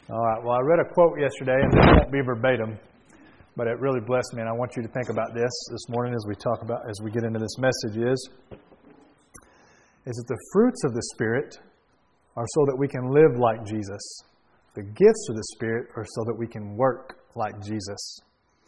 All right. Well, I read a quote yesterday, and this won't be verbatim, but it really blessed me, and I want you to think about this morning as we get into this message is that the fruits of the Spirit are so that we can live like Jesus. The gifts of the Spirit are so that we can work like Jesus.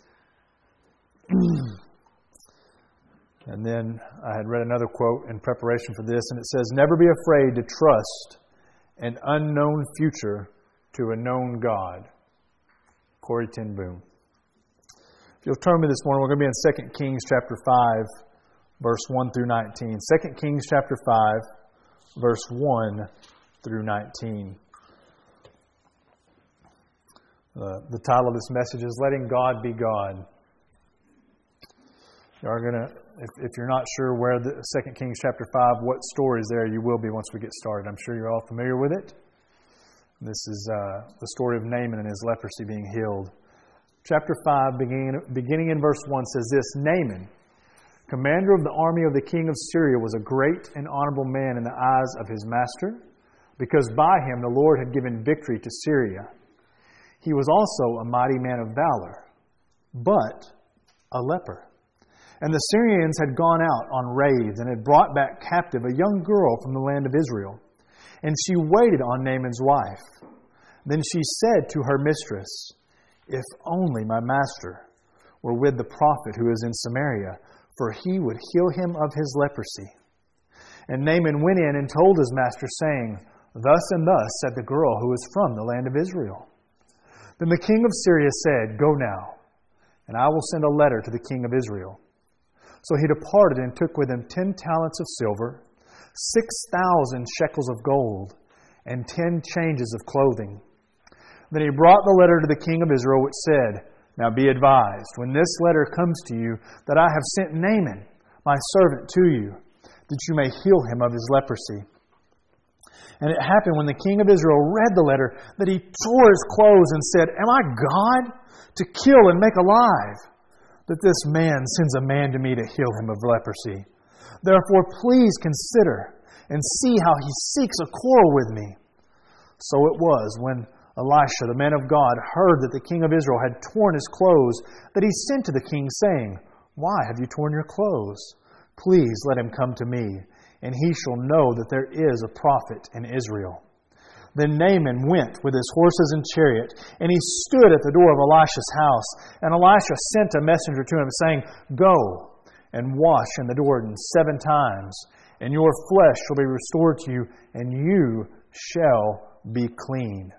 And then I had read another quote in preparation for this, and it says, "Never be afraid to trust an unknown future to a known God." Corrie ten Boom. If you'll turn me this morning, we're going to be in 2 Kings chapter 5, verse 1 through 19. 2 Kings chapter 5, verse 1 through 19. The title of this message is Letting God Be God. You are going to, if you're not sure where the 2 Kings chapter 5, what story is there, you will be once we get started. I'm sure you're all familiar with it. This is the story of Naaman and his leprosy being healed. Chapter 5, beginning in verse 1, says this: Naaman, commander of the army of the king of Syria, was a great and honorable man in the eyes of his master, because by him the Lord had given victory to Syria. He was also a mighty man of valor, but a leper. And the Syrians had gone out on raids and had brought back captive a young girl from the land of Israel. And she waited on Naaman's wife. Then she said to her mistress, "If only my master were with the prophet who is in Samaria, for he would heal him of his leprosy." And Naaman went in and told his master, saying, "Thus and thus said the girl who is from the land of Israel." Then the king of Syria said, "Go now, and I will send a letter to the king of Israel." So he departed and took with him 10 talents of silver, 6,000 shekels of gold, and 10 changes of clothing. Then he brought the letter to the king of Israel, which said, "Now be advised, when this letter comes to you, that I have sent Naaman, my servant, to you, that you may heal him of his leprosy." And it happened when the king of Israel read the letter that he tore his clothes and said, "Am I God to kill and make alive, that this man sends a man to me to heal him of leprosy? Therefore, please consider and see how he seeks a quarrel with me." So it was when Elisha, the man of God, heard that the king of Israel had torn his clothes, that he sent to the king, saying, "Why have you torn your clothes? Please let him come to me, and he shall know that there is a prophet in Israel." Then Naaman went with his horses and chariot, and he stood at the door of Elisha's house. And Elisha sent a messenger to him, saying, "Go and wash in the Jordan 7 times, and your flesh shall be restored to you, and you shall be clean."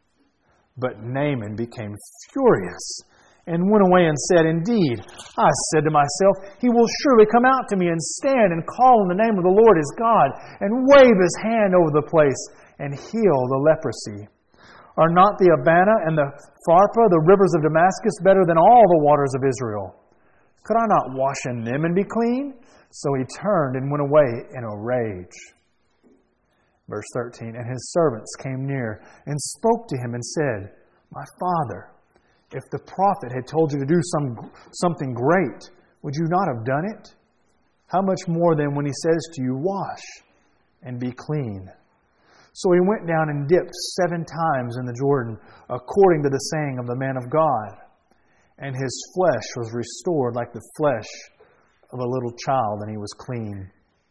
But Naaman became furious and went away and said, "Indeed, I said to myself, he will surely come out to me and stand and call on the name of the Lord his God, and wave his hand over the place and heal the leprosy. Are not the Abana and the Pharpar, the rivers of Damascus, better than all the waters of Israel? Could I not wash in them and be clean?" So he turned and went away in a rage. Verse 13, and his servants came near and spoke to him and said, "My father, if the prophet had told you to do something great, would you not have done it? How much more then when he says to you, 'Wash and be clean'?" So he went down and dipped 7 times in the Jordan, according to the saying of the man of God. And his flesh was restored like the flesh of a little child, and he was clean.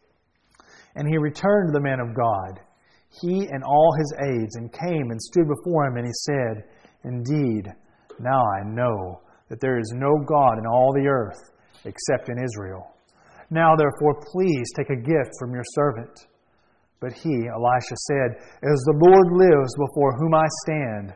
And he returned to the man of God, he and all his aides, and came and stood before him, and he said, "Indeed, now I know that there is no God in all the earth except in Israel. Now therefore please take a gift from your servant." But he, Elisha, said, "As the Lord lives before whom I stand,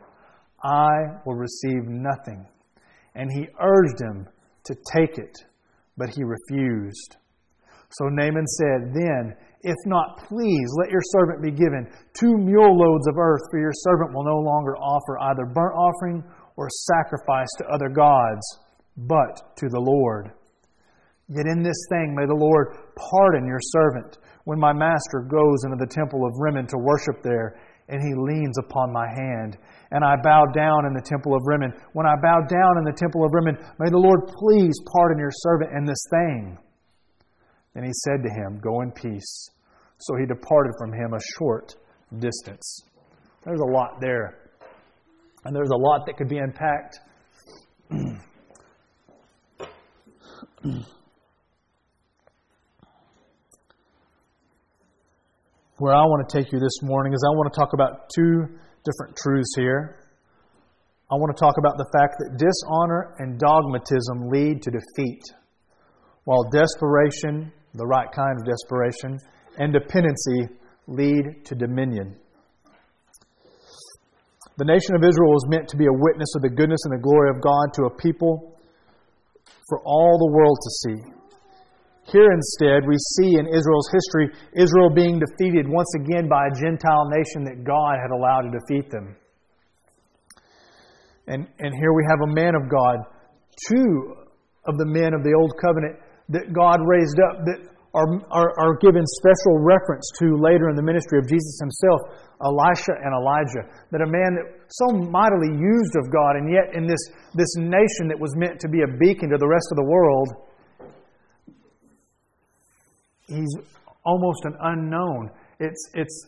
I will receive nothing." And he urged him to take it, but he refused. So Naaman said, "Then, if not, please let your servant be given 2 mule loads of earth, for your servant will no longer offer either burnt offering or sacrifice to other gods, but to the Lord. Yet in this thing may the Lord pardon your servant, when my master goes into the temple of Rimmon to worship there, and he leans upon my hand, and I bow down in the temple of Rimmon. When I bow down in the temple of Rimmon, may the Lord please pardon your servant in this thing." Then he said to him, "Go in peace." So he departed from him a short distance. There's a lot there. And there's a lot that could be unpacked. Where I want to take you this morning is I want to talk about two different truths here. I want to talk about the fact that dishonor and dogmatism lead to defeat, while desperation, the right kind of desperation, and dependency lead to dominion. The nation of Israel was meant to be a witness of the goodness and the glory of God to a people for all the world to see. Here instead, we see in Israel's history, Israel being defeated once again by a Gentile nation that God had allowed to defeat them. And here we have a man of God, two of the men of the Old Covenant that God raised up that are given special reference to later in the ministry of Jesus Himself, Elisha and Elijah. That a man that so mightily used of God, and yet in this nation that was meant to be a beacon to the rest of the world, he's almost an unknown. It's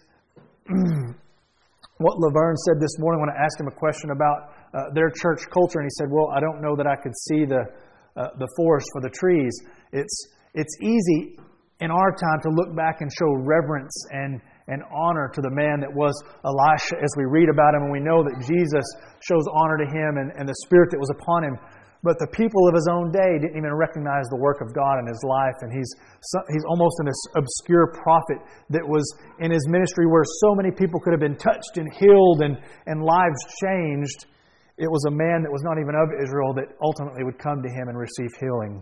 what Laverne said this morning when I asked him a question about their church culture, and he said, "Well, I don't know that I could see the forest for the trees." It's easy in our time to look back and show reverence and honor to the man that was Elisha as we read about him, and we know that Jesus shows honor to him and the Spirit that was upon him. But the people of his own day didn't even recognize the work of God in his life, and he's almost an obscure prophet that was in his ministry where so many people could have been touched and healed and lives changed. It was a man that was not even of Israel that ultimately would come to him and receive healing.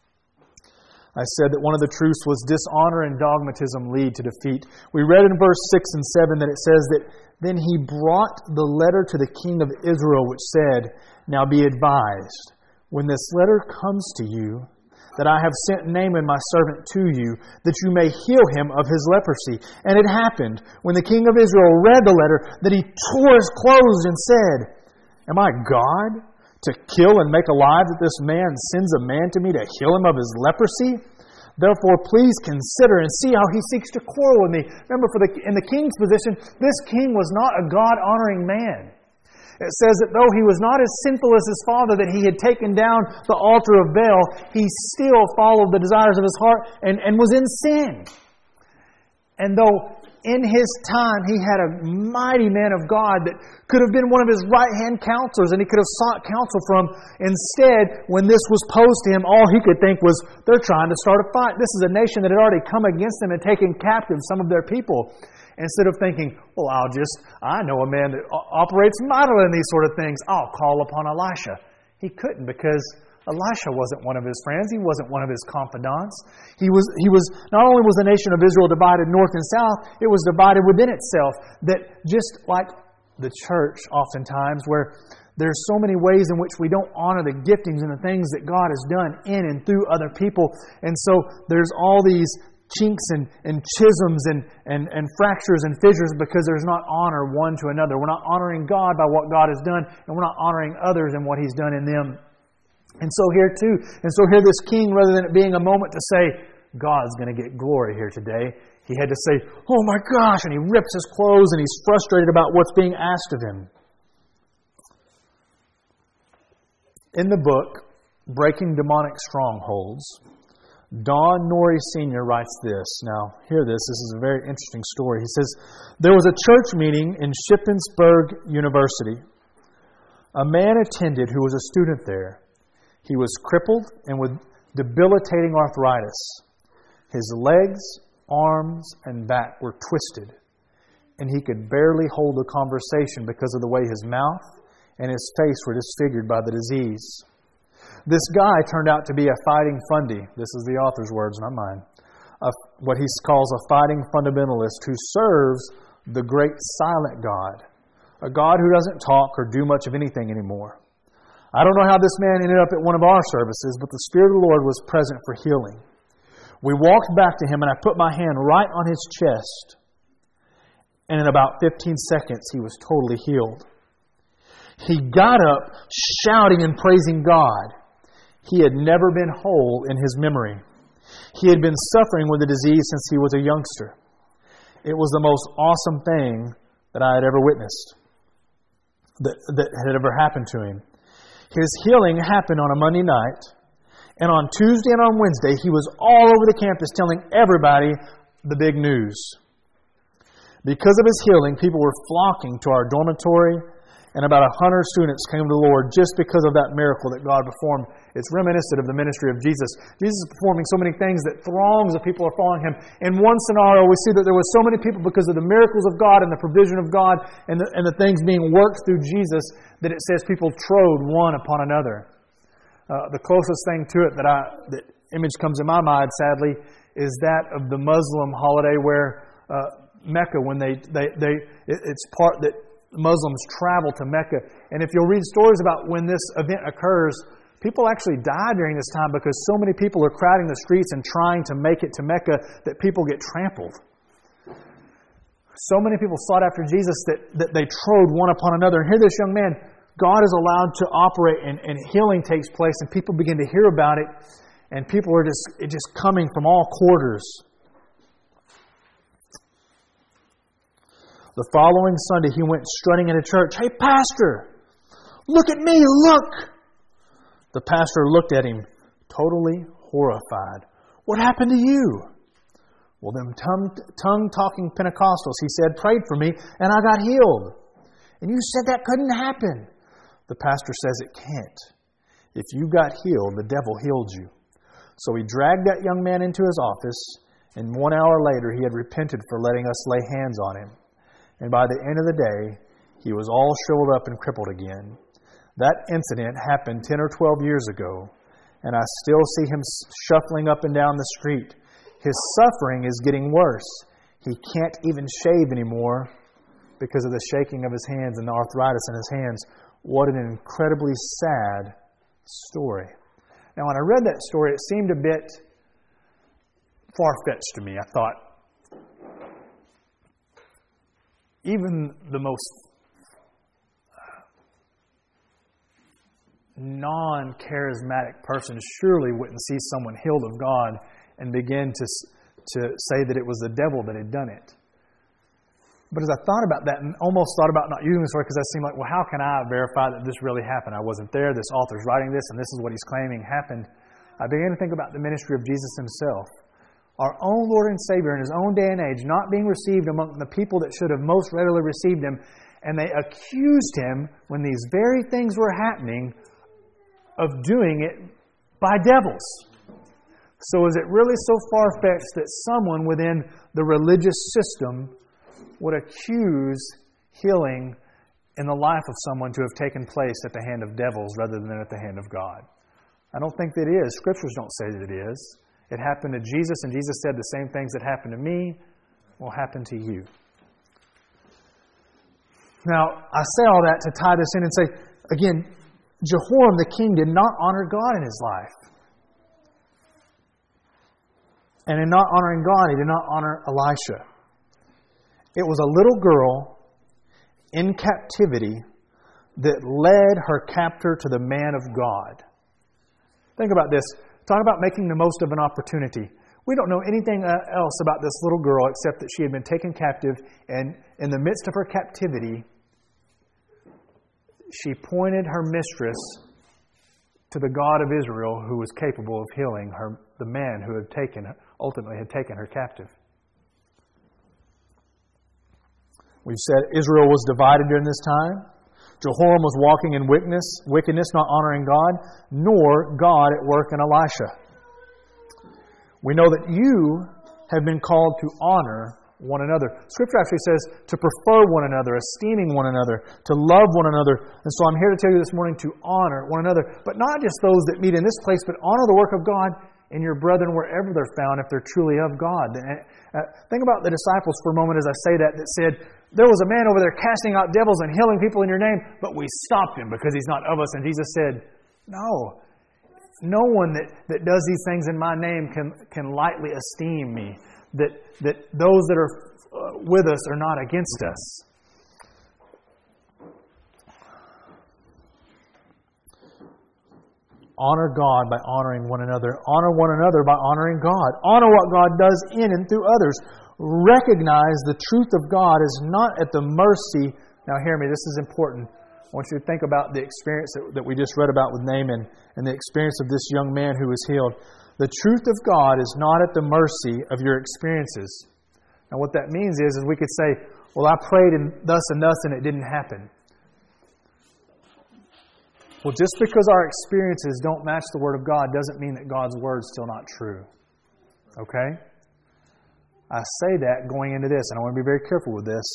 I said that one of the truths was dishonor and dogmatism lead to defeat. We read in verse 6 and 7 that it says that then he brought the letter to the king of Israel, which said, "Now be advised, when this letter comes to you, that I have sent Naaman my servant to you, that you may heal him of his leprosy." And it happened, when the king of Israel read the letter, that he tore his clothes and said, "Am I God, to kill and make alive that this man sends a man to me to heal him of his leprosy? Therefore, please consider and see how he seeks to quarrel with me." Remember, in the king's position, this king was not a God-honoring man. It says that though he was not as sinful as his father, that he had taken down the altar of Baal, he still followed the desires of his heart and was in sin. And though in his time he had a mighty man of God that could have been one of his right-hand counselors and he could have sought counsel from, instead, when this was posed to him, all he could think was, they're trying to start a fight. This is a nation that had already come against them and taken captive some of their people. Instead of thinking, well, I know a man that operates mightily in these sort of things, I'll call upon Elisha. He couldn't, because Elisha wasn't one of his friends. He wasn't one of his confidants. He was not only was the nation of Israel divided north and south, it was divided within itself. That just like the church oftentimes, where there's so many ways in which we don't honor the giftings and the things that God has done in and through other people. And so there's all these chinks and schisms and fractures and fissures because there's not honor one to another. We're not honoring God by what God has done, and we're not honoring others in what He's done in them. And so here this king, rather than it being a moment to say, God's going to get glory here today, he had to say, oh my gosh, and he rips his clothes and he's frustrated about what's being asked of him. In the book, Breaking Demonic Strongholds, Don Norrie Sr. writes this. Now, hear this. This is a very interesting story. He says, there was a church meeting in Shippensburg University. A man attended who was a student there. He was crippled and with debilitating arthritis. His legs, arms, and back were twisted, and he could barely hold a conversation because of the way his mouth and his face were disfigured by the disease. This guy turned out to be a fighting fundy. This is the author's words, not mine. What he calls a fighting fundamentalist who serves the great silent God, a God who doesn't talk or do much of anything anymore. I don't know how this man ended up at one of our services, but the Spirit of the Lord was present for healing. We walked back to him, and I put my hand right on his chest. And in about 15 seconds, he was totally healed. He got up, shouting and praising God. He had never been whole in his memory. He had been suffering with the disease since he was a youngster. It was the most awesome thing that I had ever witnessed. that had ever happened to him. His healing happened on a Monday night, and on Tuesday and on Wednesday, he was all over the campus telling everybody the big news. Because of his healing, people were flocking to our dormitory, and about 100 students came to the Lord just because of that miracle that God performed. It's reminiscent of the ministry of Jesus. Jesus is performing so many things that throngs of people are following Him. In one scenario, we see that there was so many people because of the miracles of God and the provision of God and the things being worked through Jesus that it says people trode one upon another. The closest thing to it that image comes in my mind, sadly, is that of the Muslim holiday where Mecca, when it's part that Muslims travel to Mecca. And if you'll read stories about when this event occurs, people actually die during this time because so many people are crowding the streets and trying to make it to Mecca that people get trampled. So many people sought after Jesus that they trode one upon another. And here this young man, God is allowed to operate and healing takes place and people begin to hear about it and people are just coming from all quarters. The following Sunday, he went strutting into church. "Hey, pastor, look at me, look!" The pastor looked at him, totally horrified. "What happened to you?" "Well, them tongue-talking Pentecostals," he said, "prayed for me, and I got healed." "And you said that couldn't happen." The pastor says it can't. If you got healed, the devil healed you. So he dragged that young man into his office, and 1 hour later, he had repented for letting us lay hands on him. And by the end of the day, he was all shriveled up and crippled again. That incident happened 10 or 12 years ago, and I still see him shuffling up and down the street. His suffering is getting worse. He can't even shave anymore because of the shaking of his hands and the arthritis in his hands. What an incredibly sad story. Now, when I read that story, it seemed a bit far-fetched to me. I thought, even the most non-charismatic person surely wouldn't see someone healed of God and begin to say that it was the devil that had done it. But as I thought about that and almost thought about not using the story because I seemed like, well, how can I verify that this really happened? I wasn't there. This author's writing this and this is what he's claiming happened. I began to think about the ministry of Jesus Himself. Our own Lord and Savior in His own day and age, not being received among the people that should have most readily received Him, and they accused Him when these very things were happening of doing it by devils. So is it really so far-fetched that someone within the religious system would accuse healing in the life of someone to have taken place at the hand of devils rather than at the hand of God? I don't think that it is. Scriptures don't say that it is. It happened to Jesus, and Jesus said the same things that happened to me will happen to you. Now, I say all that to tie this in and say, again, Jehoram the king did not honor God in his life. And in not honoring God, he did not honor Elisha. It was a little girl in captivity that led her captor to the man of God. Think about this. Talk about making the most of an opportunity. We don't know anything else about this little girl except that she had been taken captive, and in the midst of her captivity, she pointed her mistress to the God of Israel who was capable of healing her, the man who ultimately had taken her captive. We've said Israel was divided during this time. Jehoram was walking in wickedness, not honoring God, nor God at work in Elisha. We know that you have been called to honor one another. Scripture actually says to prefer one another, esteeming one another, to love one another. And so I'm here to tell you this morning to honor one another, but not just those that meet in this place, but honor the work of God in your brethren wherever they're found if they're truly of God. Think about the disciples for a moment as I say that said, there was a man over there casting out devils and healing people in your name, but we stopped him because he's not of us. And Jesus said, no one that does these things in my name can lightly esteem me. That those that are with us are not against us. Honor God by honoring one another. Honor one another by honoring God. Honor what God does in and through others. Recognize the truth of God is not at the mercy, now hear me, this is important, I want you to think about the experience that we just read about with Naaman and the experience of this young man who was healed. The truth of God is not at the mercy of your experiences. Now what that means is we could say, well, I prayed and thus and it didn't happen. Well, just because our experiences don't match the Word of God doesn't mean that God's Word is still not true. Okay? I say that going into this, and I want to be very careful with this.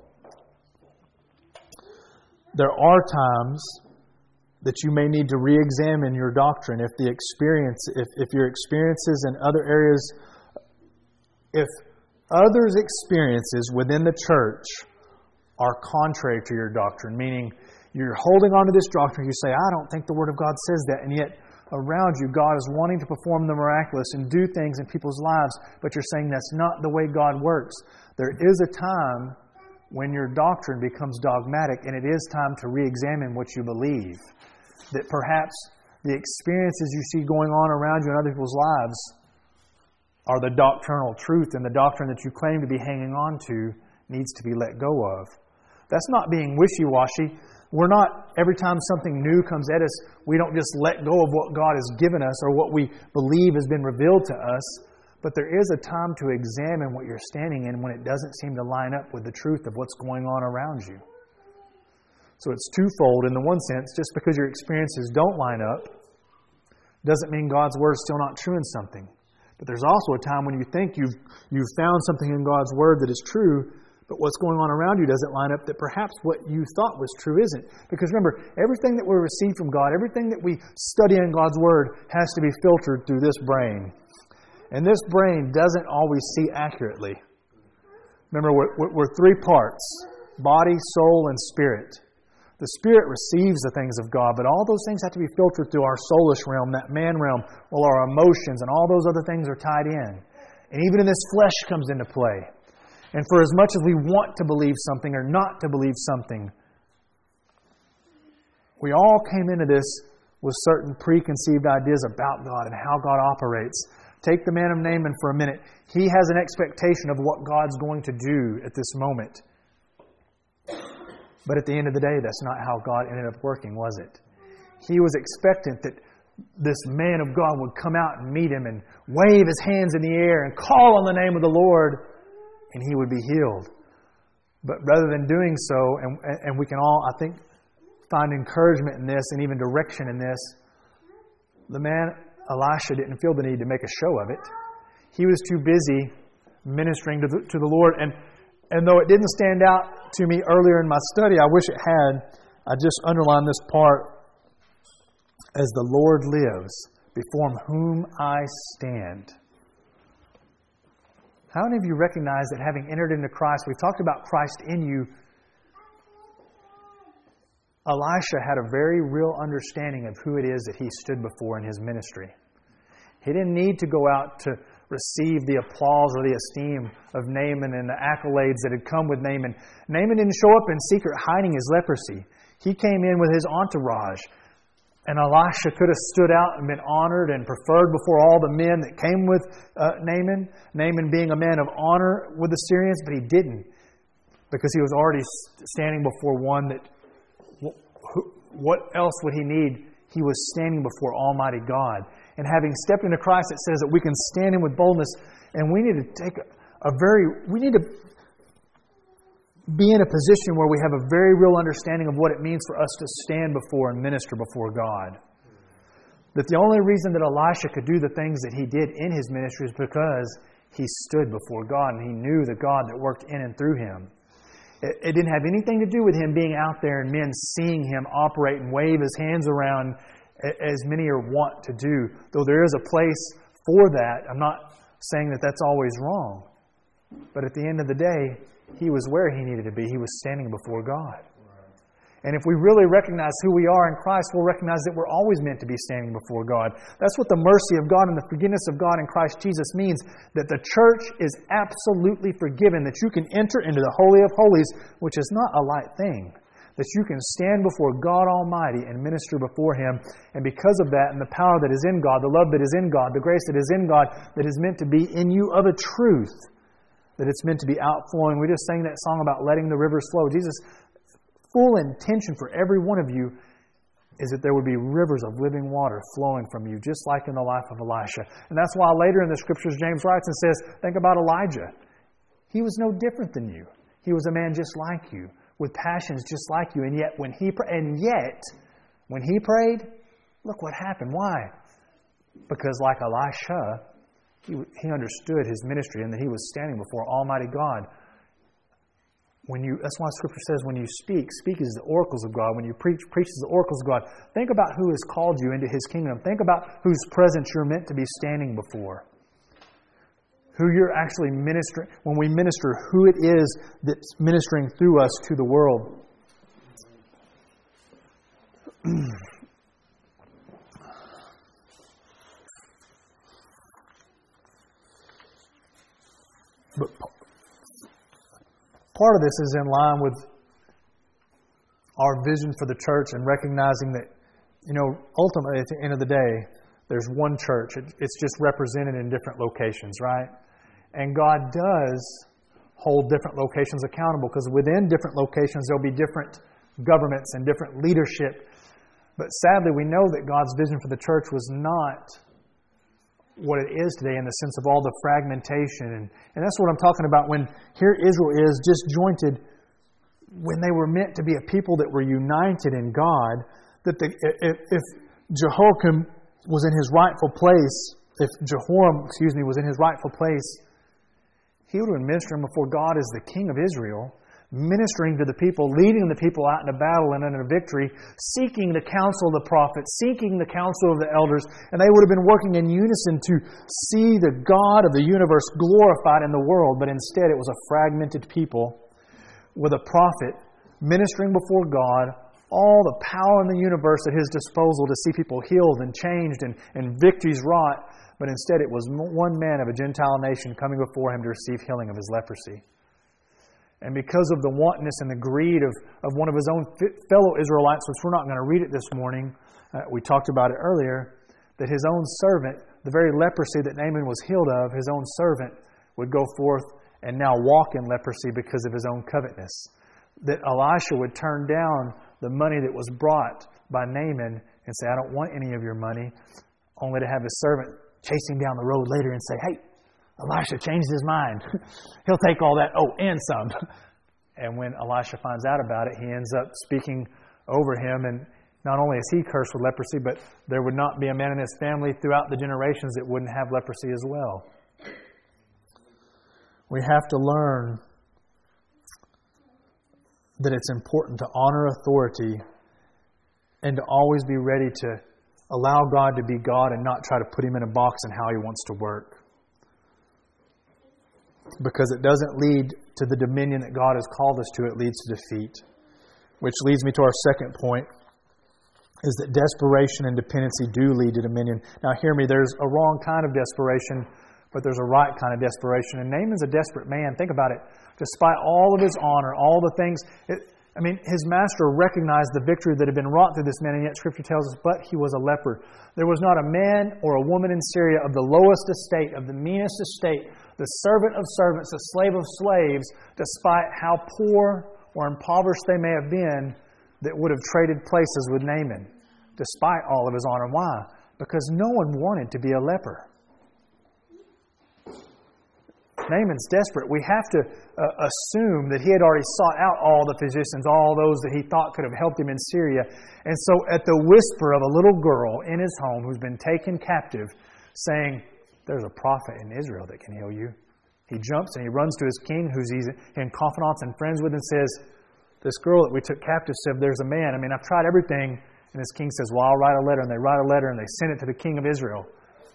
There are times that you may need to re-examine your doctrine if your experiences in other areas, if others' experiences within the church are contrary to your doctrine, meaning you're holding on to this doctrine, you say, I don't think the Word of God says that, and yet around you, God is wanting to perform the miraculous and do things in people's lives, but you're saying that's not the way God works. There is a time when your doctrine becomes dogmatic, and it is time to re-examine what you believe. That perhaps the experiences you see going on around you in other people's lives are the doctrinal truth, and the doctrine that you claim to be hanging on to needs to be let go of. That's not being wishy-washy. We're not, every time something new comes at us, we don't just let go of what God has given us or what we believe has been revealed to us. But there is a time to examine what you're standing in when it doesn't seem to line up with the truth of what's going on around you. So it's twofold. In the one sense, just because your experiences don't line up doesn't mean God's Word is still not true in something. But there's also a time when you think you've found something in God's Word that is true, but what's going on around you doesn't line up, that perhaps what you thought was true isn't. Because remember, everything that we receive from God, everything that we study in God's Word has to be filtered through this brain. And this brain doesn't always see accurately. Remember, we're three parts: body, soul, and spirit. The spirit receives the things of God, but all those things have to be filtered through our soulish realm, that man realm, while our emotions and all those other things are tied in. And even in this flesh comes into play. And for as much as we want to believe something or not to believe something, we all came into this with certain preconceived ideas about God and how God operates. Take the man of Naaman for a minute. He has an expectation of what God's going to do at this moment. But at the end of the day, that's not how God ended up working, was it? He was expectant that this man of God would come out and meet him and wave his hands in the air and call on the name of the Lord, and he would be healed. But rather than doing so, and we can all, I think, find encouragement in this and even direction in this, the man, Elisha, didn't feel the need to make a show of it. He was too busy ministering to the Lord. And though it didn't stand out to me earlier in my study, I wish it had. I just underlined this part. As the Lord lives, before whom I stand. How many of you recognize that having entered into Christ, we've talked about Christ in you, Elisha had a very real understanding of who it is that he stood before in his ministry. He didn't need to go out to receive the applause or the esteem of Naaman and the accolades that had come with Naaman. Naaman didn't show up in secret hiding his leprosy. He came in with his entourage. And Elisha could have stood out and been honored and preferred before all the men that came with Naaman. Naaman being a man of honor with the Syrians, but he didn't. Because he was already standing before one that, what else would he need? He was standing before Almighty God. And having stepped into Christ, it says that we can stand in with boldness. And we need to take we need to be in a position where we have a very real understanding of what it means for us to stand before and minister before God. That the only reason that Elisha could do the things that he did in his ministry is because he stood before God and he knew the God that worked in and through him. It didn't have anything to do with him being out there and men seeing him operate and wave his hands around as many are wont to do. Though there is a place for that, I'm not saying that that's always wrong. But at the end of the day, he was where he needed to be. He was standing before God. And if we really recognize who we are in Christ, we'll recognize that we're always meant to be standing before God. That's what the mercy of God and the forgiveness of God in Christ Jesus means. That the church is absolutely forgiven. That you can enter into the Holy of Holies, which is not a light thing. That you can stand before God Almighty and minister before Him. And because of that, and the power that is in God, the love that is in God, the grace that is in God, that is meant to be in you of a truth, that it's meant to be outflowing. We just sang that song about letting the rivers flow. Jesus full intention for every one of you is that there would be rivers of living water flowing from you, just like in the life of Elisha. And that's why later in the Scriptures, James writes and says, think about Elijah. He was no different than you. He was a man just like you, with passions just like you. And yet, when he prayed, look what happened. Why? Because like Elisha, he understood his ministry and that he was standing before Almighty God. That's why Scripture says when you speak as the oracles of God. When you preach as the oracles of God. Think about who has called you into His kingdom. Think about whose presence you're meant to be standing before. Who you're actually ministering. When we minister, who it is that's ministering through us to the world. But part of this is in line with our vision for the church and recognizing that, ultimately at the end of the day, there's one church. It's just represented in different locations, right? And God does hold different locations accountable because within different locations there'll be different governments and different leadership. But sadly, we know that God's vision for the church was not what it is today in the sense of all the fragmentation. And that's what I'm talking about when here Israel is disjointed when they were meant to be a people that were united in God. That if Jehoiakim was in his rightful place, if Jehoram, was in his rightful place, he would have been ministering before God as the king of Israel, ministering to the people, leading the people out into battle and into victory, seeking the counsel of the prophets, seeking the counsel of the elders, and they would have been working in unison to see the God of the universe glorified in the world, but instead it was a fragmented people with a prophet ministering before God, all the power in the universe at his disposal to see people healed and changed and victories wrought, but instead it was one man of a Gentile nation coming before him to receive healing of his leprosy. And because of the wantonness and the greed of one of his own fellow Israelites, which we're not going to read it this morning, we talked about it earlier, that his own servant, the very leprosy that Naaman was healed of, his own servant would go forth and now walk in leprosy because of his own covetousness. That Elisha would turn down the money that was brought by Naaman and say, I don't want any of your money, only to have his servant chase him down the road later and say, hey, Elisha changed his mind. He'll take all that, and some. And when Elisha finds out about it, he ends up speaking over him. And not only is he cursed with leprosy, but there would not be a man in his family throughout the generations that wouldn't have leprosy as well. We have to learn that it's important to honor authority and to always be ready to allow God to be God and not try to put Him in a box and how He wants to work. Because it doesn't lead to the dominion that God has called us to. It leads to defeat. Which leads me to our second point, is that desperation and dependency do lead to dominion. Now hear me, there's a wrong kind of desperation, but there's a right kind of desperation. And Naaman's a desperate man. Think about it. Despite all of his honor, all the things... his master recognized the victory that had been wrought through this man, and yet Scripture tells us, but he was a leper. There was not a man or a woman in Syria of the lowest estate, of the meanest estate, the servant of servants, the slave of slaves, despite how poor or impoverished they may have been, that would have traded places with Naaman, despite all of his honor. Why? Because no one wanted to be a leper. Naaman's desperate. We have to assume that he had already sought out all the physicians, all those that he thought could have helped him in Syria. And so at the whisper of a little girl in his home who's been taken captive, saying, there's a prophet in Israel that can heal you. He jumps and he runs to his king, who's he's in confidants and friends with, and says, this girl that we took captive said, there's a man. I've tried everything. And his king says, well, I'll write a letter. And they write a letter and they send it to the king of Israel.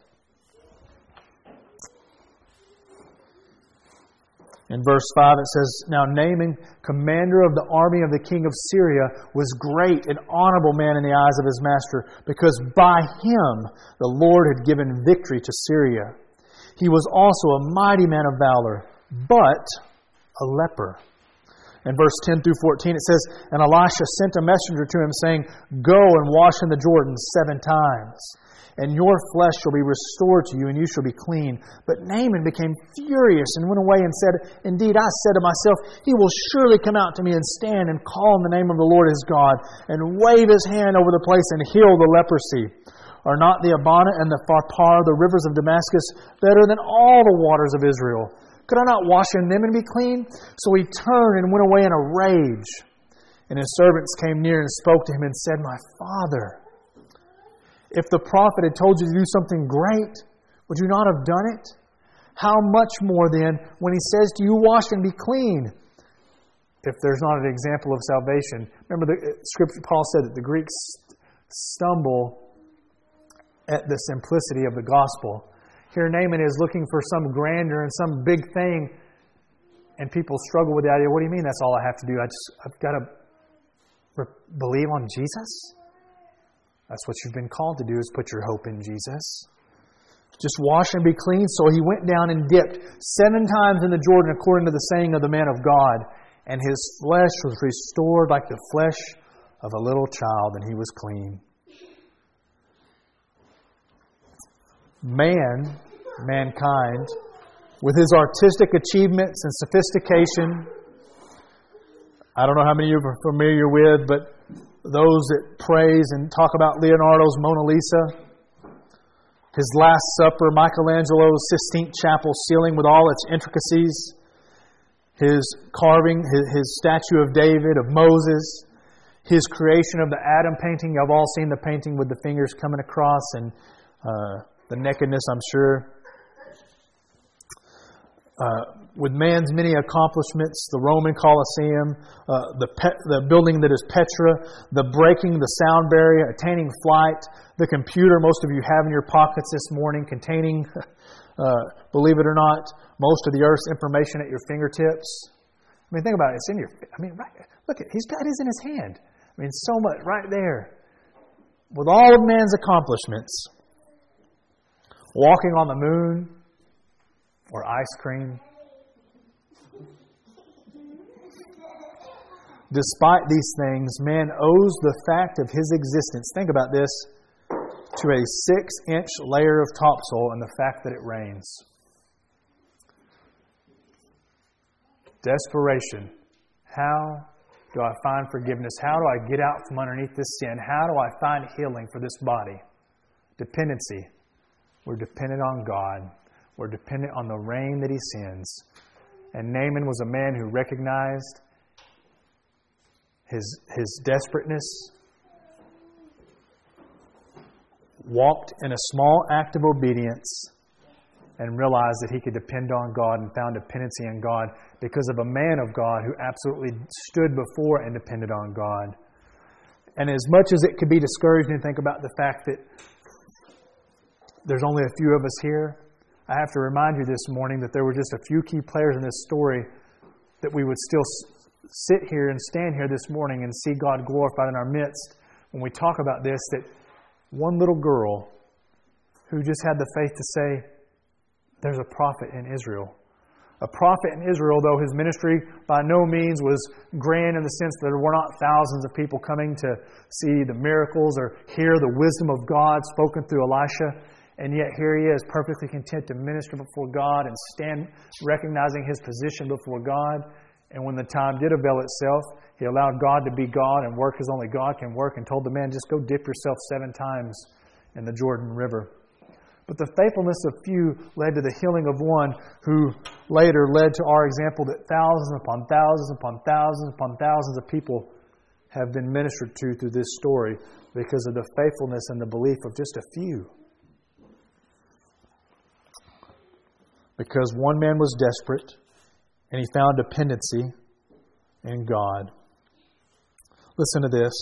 In verse 5 it says, now Naaman, commander of the army of the king of Syria, was great and honorable man in the eyes of his master, because by him the Lord had given victory to Syria. He was also a mighty man of valor, but a leper. In verse 10 through 14 it says, "And Elisha sent a messenger to him, saying, Go and wash in the Jordan 7 times, and your flesh shall be restored to you, and you shall be clean." But Naaman became furious and went away and said, "Indeed, I said to myself, He will surely come out to me and stand and call on the name of the Lord his God, and wave his hand over the place and heal the leprosy. Are not the Abana and the Pharpar, the rivers of Damascus, better than all the waters of Israel? Could I not wash in them and be clean?" So he turned and went away in a rage. And his servants came near and spoke to him and said, "My father, if the prophet had told you to do something great, would you not have done it? How much more then when he says to you, wash and be clean?" If there's not an example of salvation. Remember the scripture, Paul said that the Greeks stumble at the simplicity of the gospel. Here Naaman is looking for some grandeur and some big thing, and people struggle with the idea, what do you mean that's all I have to do? I've got to believe on Jesus? That's what you've been called to do, is put your hope in Jesus. Just wash and be clean. So he went down and dipped 7 times in the Jordan according to the saying of the man of God, and his flesh was restored like the flesh of a little child, and he was clean. Mankind, with his artistic achievements and sophistication, I don't know how many of you are familiar with, but those that praise and talk about Leonardo's Mona Lisa, his Last Supper, Michelangelo's Sistine Chapel ceiling with all its intricacies, his carving, his statue of David, of Moses, his creation of the Adam painting. You've all seen the painting with the fingers coming across and the nakedness, I'm sure. With man's many accomplishments, the Roman Colosseum, the building that is Petra, the breaking the sound barrier, attaining flight, the computer most of you have in your pockets this morning containing, believe it or not, most of the earth's information at your fingertips. I mean, think about it. It's in your, right, look, he's got his in his hand. I mean, so much right there. With all of man's accomplishments, walking on the moon or ice cream. Despite these things, man owes the fact of his existence, think about this, to a 6-inch layer of topsoil and the fact that it rains. Desperation. How do I find forgiveness? How do I get out from underneath this sin? How do I find healing for this body? Dependency. We're dependent on God. We're dependent on the rain that He sends. And Naaman was a man who recognized his desperateness, walked in a small act of obedience, and realized that he could depend on God and found dependency in God because of a man of God who absolutely stood before and depended on God. And as much as it could be discouraging to think about the fact that there's only a few of us here, I have to remind you this morning that there were just a few key players in this story that we would still sit here and stand here this morning and see God glorified in our midst when we talk about this, that one little girl who just had the faith to say, there's a prophet in Israel. A prophet in Israel, though his ministry by no means was grand in the sense that there were not thousands of people coming to see the miracles or hear the wisdom of God spoken through Elisha. And yet here he is, perfectly content to minister before God and stand recognizing his position before God. And when the time did avail itself, he allowed God to be God and work as only God can work, and told the man, just go dip yourself 7 times in the Jordan River. But the faithfulness of few led to the healing of one, who later led to our example that thousands upon thousands upon thousands upon thousands of people have been ministered to through this story because of the faithfulness and the belief of just a few. Because one man was desperate and he found dependency in God. Listen to this.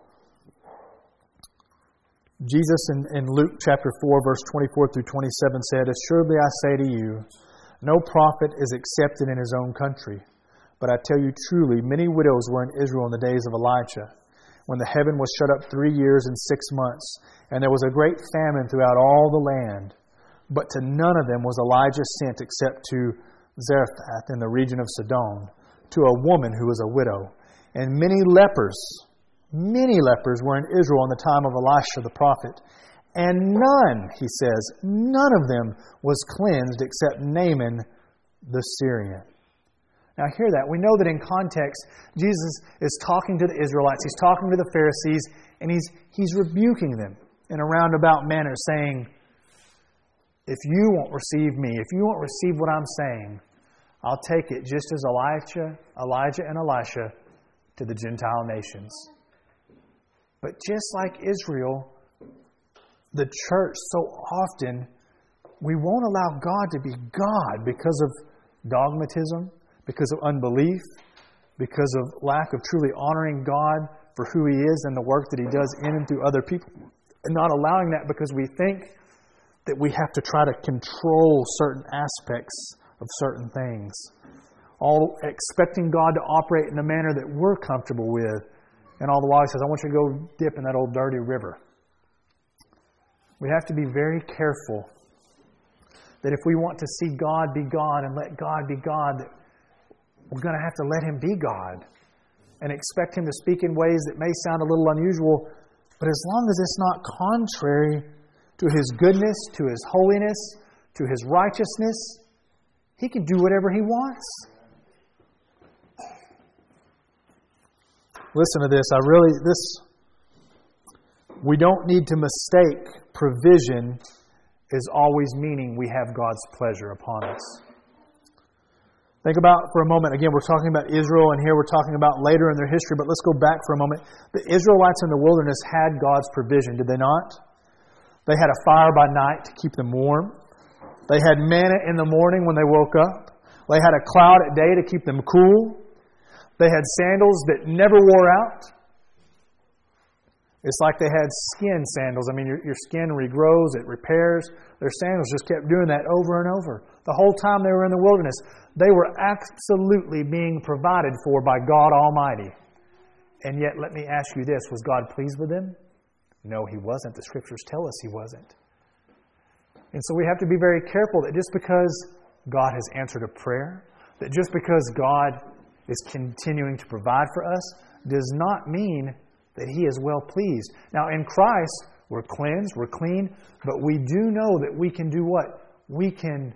Jesus in Luke chapter 4, verse 24 through 27 said, "Assuredly I say to you, no prophet is accepted in his own country. But I tell you truly, many widows were in Israel in the days of Elijah, when the heaven was shut up 3 years and 6 months, and there was a great famine throughout all the land. But to none of them was Elijah sent except to Zarephath in the region of Sidon, to a woman who was a widow. And many lepers were in Israel in the time of Elisha the prophet. And none, he says, none of them was cleansed except Naaman the Syrian. Now hear that. We know that in context, Jesus is talking to the Israelites. He's talking to the Pharisees, and he's rebuking them in a roundabout manner, saying, if you won't receive me, if you won't receive what I'm saying, I'll take it just as Elijah and Elisha to the Gentile nations. But just like Israel, the church, so often, we won't allow God to be God because of dogmatism, because of unbelief, because of lack of truly honoring God for who He is and the work that He does in and through other people. And not allowing that because we think that we have to try to control certain aspects of certain things. All expecting God to operate in a manner that we're comfortable with. And all the while He says, I want you to go dip in that old dirty river. We have to be very careful that if we want to see God be God and let God be God, that we're going to have to let Him be God and expect Him to speak in ways that may sound a little unusual, but as long as it's not contrary to His goodness, to His holiness, to His righteousness, He can do whatever He wants. Listen to this. We don't need to mistake provision as always meaning we have God's pleasure upon us. Think about for a moment, again, we're talking about Israel, and here we're talking about later in their history, but let's go back for a moment. The Israelites in the wilderness had God's provision, did they not? They had a fire by night to keep them warm. They had manna in the morning when they woke up. They had a cloud at day to keep them cool. They had sandals that never wore out. It's like they had skin sandals. I mean, your skin regrows, it repairs. Their sandals just kept doing that over and over. The whole time they were in the wilderness, they were absolutely being provided for by God Almighty. And yet, let me ask you this, was God pleased with them? No, He wasn't. The Scriptures tell us He wasn't. And so we have to be very careful that just because God has answered a prayer, that just because God is continuing to provide for us, does not mean that He is well pleased. Now in Christ, we're cleansed, we're clean, but we do know that we can do what? We can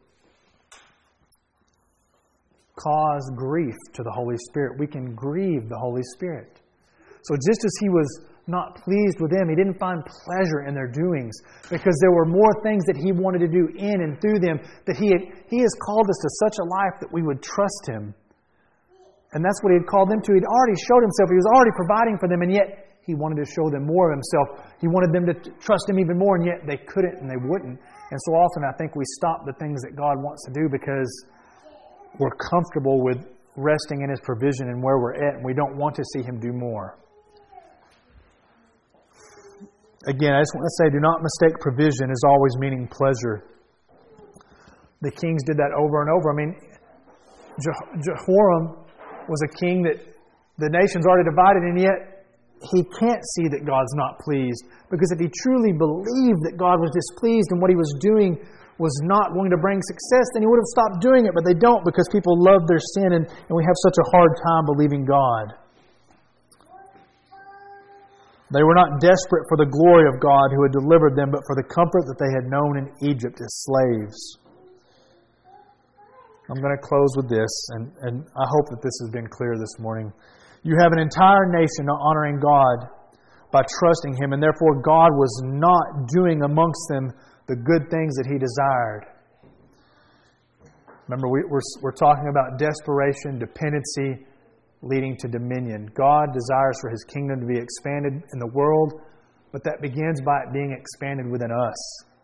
cause grief to the Holy Spirit. We can grieve the Holy Spirit. So just as He was not pleased with them, He didn't find pleasure in their doings, because there were more things that He wanted to do in and through them, that He has called us to such a life that we would trust Him. And that's what He had called them to. He'd already showed Himself. He was already providing for them, and yet He wanted to show them more of Himself. He wanted them to trust Him even more, and yet they couldn't and they wouldn't. And so often I think we stop the things that God wants to do because we're comfortable with resting in His provision and where we're at, and we don't want to see Him do more. Again, I just want to say, do not mistake provision as always meaning pleasure. The kings did that over and over. I mean, Jehoram was a king that the nation's already divided, and yet he can't see that God's not pleased. Because if he truly believed that God was displeased and what He was doing was not going to bring success, then He would have stopped doing it. But they don't, because people love their sin, and we have such a hard time believing God. They were not desperate for the glory of God who had delivered them, but for the comfort that they had known in Egypt as slaves. I'm going to close with this, and I hope that this has been clear this morning. You have an entire nation honoring God by trusting Him, and therefore God was not doing amongst them the good things that He desired. Remember, we're talking about desperation, dependency, leading to dominion. God desires for His kingdom to be expanded in the world, but that begins by it being expanded within us.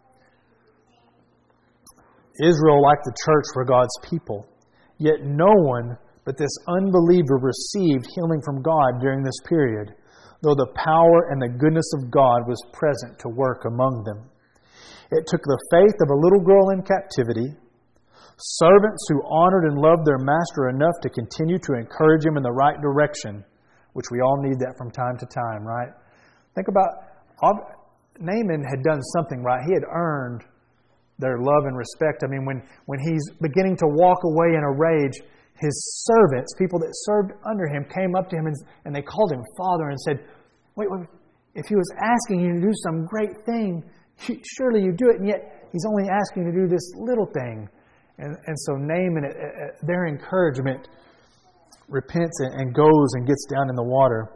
Israel, like the church, were God's people. Yet no one but this unbeliever received healing from God during this period, though the power and the goodness of God was present to work among them. It took the faith of a little girl in captivity, servants who honored and loved their master enough to continue to encourage him in the right direction, which we all need that from time to time, right? Think about, Naaman had done something right. He had earned their love and respect. I mean, when he's beginning to walk away in a rage, his servants, people that served under him, came up to him and they called him Father and said, wait, if he was asking you to do some great thing, surely you do it, and yet he's only asking you to do this little thing. And so Naaman, at their encouragement, repents and goes and gets down in the water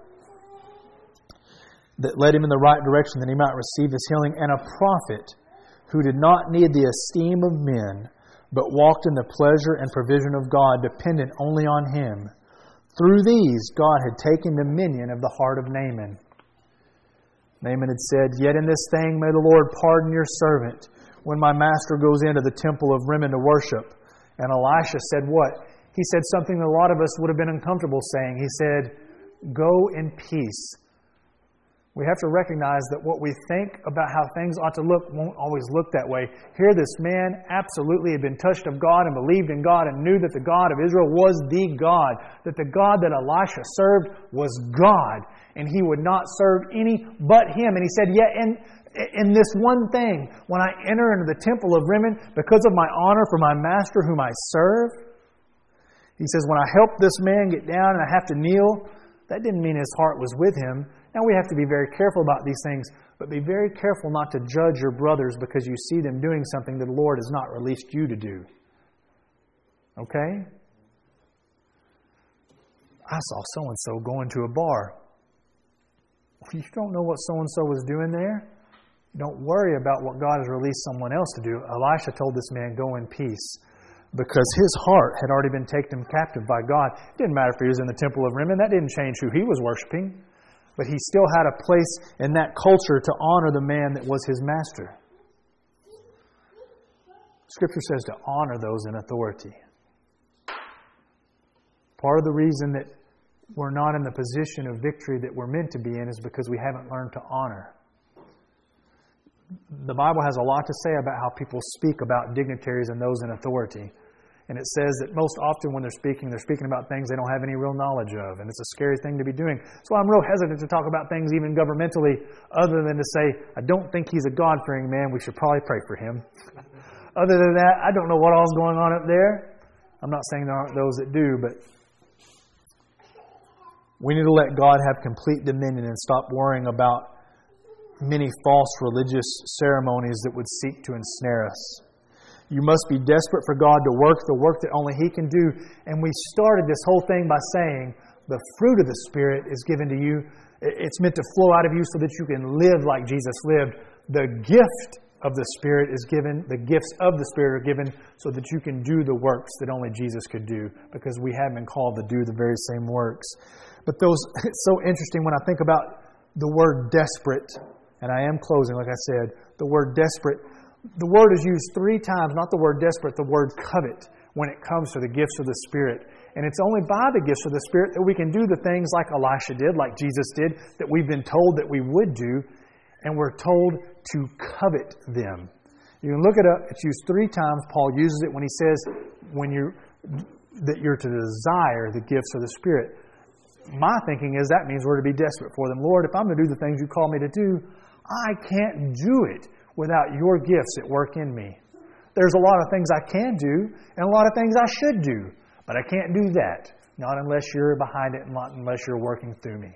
that led him in the right direction that he might receive his healing. And a prophet who did not need the esteem of men, but walked in the pleasure and provision of God, dependent only on Him. Through these, God had taken dominion of the heart of Naaman. Naaman had said, "Yet in this thing may the Lord pardon your servant, when my master goes into the temple of Rimmon to worship." And Elisha said what? He said something that a lot of us would have been uncomfortable saying. He said, "Go in peace." We have to recognize that what we think about how things ought to look won't always look that way. Here this man absolutely had been touched of God and believed in God and knew that the God of Israel was the God, that the God that Elisha served was God, and he would not serve any but Him. And he said, "Yet in this one thing, when I enter into the temple of Rimmon, because of my honor for my master whom I serve," he says, "when I help this man get down and I have to kneel," that didn't mean his heart was with Him. Now we have to be very careful about these things, but be very careful not to judge your brothers because you see them doing something that the Lord has not released you to do. Okay? I saw so-and-so going to a bar. You don't know what so-and-so was doing there? Don't worry about what God has released someone else to do. Elisha told this man, "Go in peace," because his heart had already been taken captive by God. It didn't matter if he was in the temple of Rimmon. That didn't change who he was worshiping. But he still had a place in that culture to honor the man that was his master. Scripture says to honor those in authority. Part of the reason that we're not in the position of victory that we're meant to be in is because we haven't learned to honor. The Bible has a lot to say about how people speak about dignitaries and those in authority. And it says that most often when they're speaking about things they don't have any real knowledge of. And it's a scary thing to be doing. So I'm real hesitant to talk about things even governmentally, other than to say, I don't think he's a God-fearing man. We should probably pray for him. Other than that, I don't know what all's going on up there. I'm not saying there aren't those that do, but we need to let God have complete dominion and stop worrying about many false religious ceremonies that would seek to ensnare us. You must be desperate for God to work the work that only He can do. And we started this whole thing by saying the fruit of the Spirit is given to you. It's meant to flow out of you so that you can live like Jesus lived. The gift of the Spirit is given. The gifts of the Spirit are given so that you can do the works that only Jesus could do, because we have been called to do the very same works. But it's so interesting when I think about the word desperate, and I am closing, like I said, the word desperate. The word is used 3 times, not the word desperate, the word covet, when it comes to the gifts of the Spirit. And it's only by the gifts of the Spirit that we can do the things like Elisha did, like Jesus did, that we've been told that we would do, and we're told to covet them. You can look it up. It's used 3 times. Paul uses it when he says that you're to desire the gifts of the Spirit. My thinking is that means we're to be desperate for them. Lord, if I'm to do the things You call me to do, I can't do it without Your gifts at work in me. There's a lot of things I can do and a lot of things I should do, but I can't do that. Not unless You're behind it and not unless You're working through me.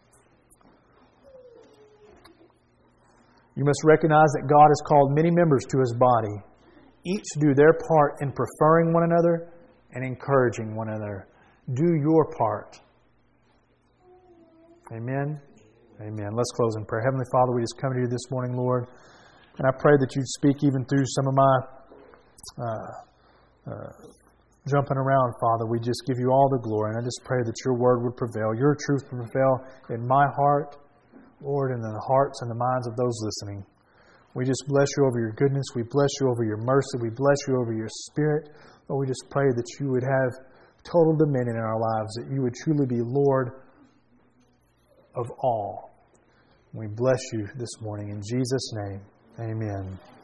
You must recognize that God has called many members to His body. Each do their part in preferring one another and encouraging one another. Do your part. Amen? Amen. Let's close in prayer. Heavenly Father, we just come to You this morning, Lord. And I pray that You'd speak even through some of my jumping around, Father. We just give You all the glory. And I just pray that Your word would prevail. Your truth would prevail in my heart, Lord, and in the hearts and the minds of those listening. We just bless You over Your goodness. We bless You over Your mercy. We bless You over Your Spirit. Lord, we just pray that You would have total dominion in our lives, that You would truly be Lord of all. We bless You this morning in Jesus' name. Amen.